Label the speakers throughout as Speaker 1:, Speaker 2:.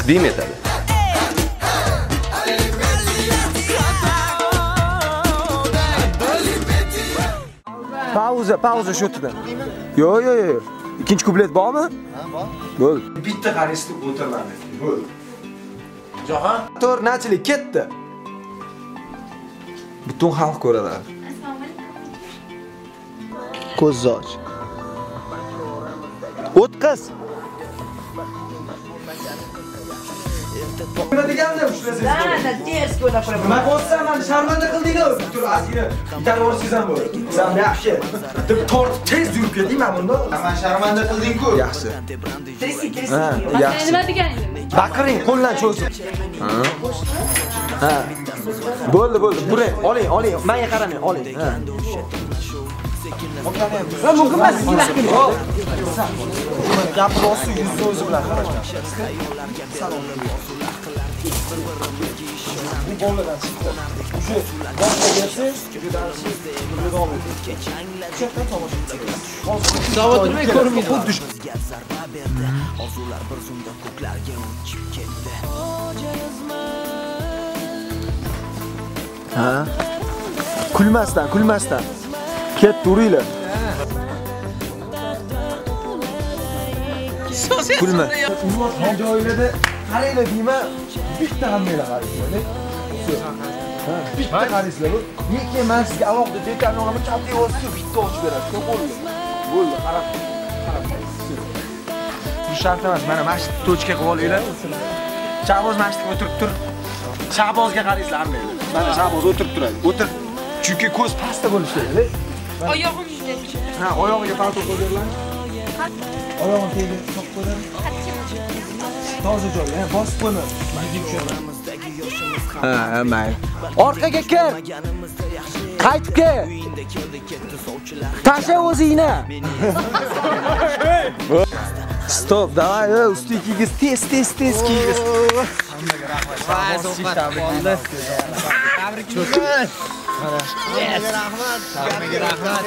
Speaker 1: taqdim etadi.
Speaker 2: Pauza shu yerda. Yo'q. Ikkinchi kuplet bormi?
Speaker 3: Ha, bor.
Speaker 2: Bo'l. Bitta qarishni o'tirmadi. Bo'l. Jo'ha, to'rtnachilik ketdi. Butun xalq ko'radi. Ko'z och. O'tqaz. Nima deganda ushlasangiz?
Speaker 4: Da, tez ko'ra qo'yaman.
Speaker 2: Nima bo'lsa meni sharmanda qildinglar. Tur asira. Bitta o'rsiz ham bor. Sen yaxshi. Deb tortib tez yurib keting men bunda.
Speaker 3: Men sharmanda qilding-ku.
Speaker 2: Yaxshi.
Speaker 4: Trisi.
Speaker 2: Yaxshi.
Speaker 4: Nima deganingiz?
Speaker 2: Baqiring, qo'ldan cho'zib. Ha. Bo'ldi. Buring, oling. Menga qaramang, oling. Ha. Mumkin emas, sizga keling. Gap rosti yuz so'zi bilan qarashman. Bu boladan chiqdi. O'sha boshqa bersangiz, davom etadi. Chetdan tomosha qilasiz.
Speaker 4: Zavodimga ko'rmaydi.
Speaker 2: Xuddi
Speaker 5: orzular bir zumda ko'klarga uchib ketdi.
Speaker 2: Ha? Kulmasdan. Ket turinglar. Kulma. Umar joylarda qaranglar deyman, bitta hammanglar qaranglar. Ha, bitta qaranglar. Lekin men sizga alohida detallarni chapga o'sib bitta ochib berasiz. Bo'ldi, qarab. Bu shart emas, mana mashq tochka qilib olinglar. Shahboz mashqga o'tirib tur. Shahbozga qaranglar hammanglar. Mana Shahboz o'tirib turadi. O'tir. Chunki ko'z pastda bo'lishi kerak.
Speaker 4: Oyog'im juda.
Speaker 2: Ha, oyog'iga palto qo'yinglar. Oyog'ini tegi so'q qo'ying. Toza joy, bosib qo'ying. Ha, mayli. Orqaga kir. Qaytib kel. Tasha o'zingni. Stop, davay, ustikingiz tez kiyingiz. Hammaga rahmat. Tabriklar. Rahmat.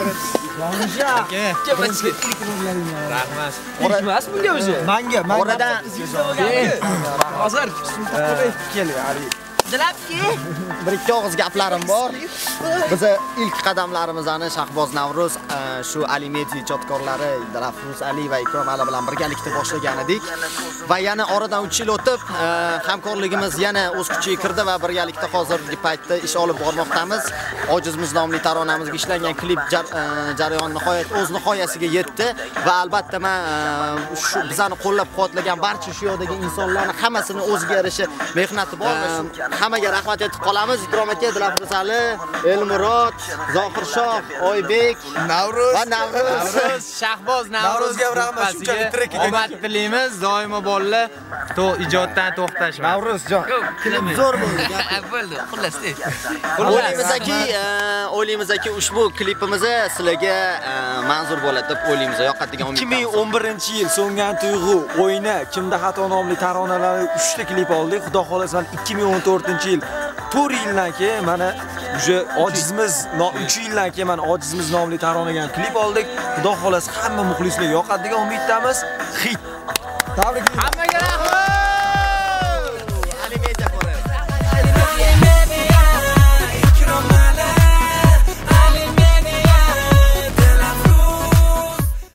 Speaker 2: Rahmat bunga o'zi. Menga. Oradan hozir kel, Ali.
Speaker 4: Dilabki.
Speaker 6: Bir ikki og'iz gaplarim bor. Biz ilk qadamlarimizni Shahboz Navruz shu Alimeti ijodkorlari Dilafruz Ali va Ikrom Ali bilan birgalikda boshlagan edik. Va yana oradan 3 yil o'tib hamkorligimiz yana o'z kuchiga kirdi va birgalikda hozirgi paytda ish olib bormoqdamiz. Ojizmiz nomli taronamizga ishlangan klip jarayoni nihoyat o'z nihoyasiga yetdi va albatta men shu bizani qo'llab-quvvatlagan barcha shu yerdagi insonlarning hammasini o'ziga yarasha mehnati bor. Hammaga rahmat aytib qolamiz. Ikrom aka, Dilafruz Ali, Elmurod, Zohirshoh, Oybek,
Speaker 3: Navruz
Speaker 6: va Navruz,
Speaker 3: Shahboz Navruzga rahmat. Shunchalik tirik omad tilaymiz. Doimo bolalar ijoddan to'xtashmaydi.
Speaker 2: Navruzjon.
Speaker 6: zo'r bo'ldi.
Speaker 4: Bo'ldi, xullas.
Speaker 6: O'ylaymizki, ushbu klipimiz sizlarga manzur bo'ladi deb o'ylaymiz. Yoqadigan umidimiz.
Speaker 2: 2011-yil so'ngan tuyg'u o'yini Kimda xato nomli taronalari 3 ta klip oldik. Xudo xolasa 2014-yil 4 yildan keyin mana o'sha ojizimiz 3 yildan keyin mana ojizimiz nomli taronaga klip oldik. Xudo xolasa hamma muxlislarga yoqadigan umiddamiz. Hit. Tabriklar.
Speaker 4: Hammaga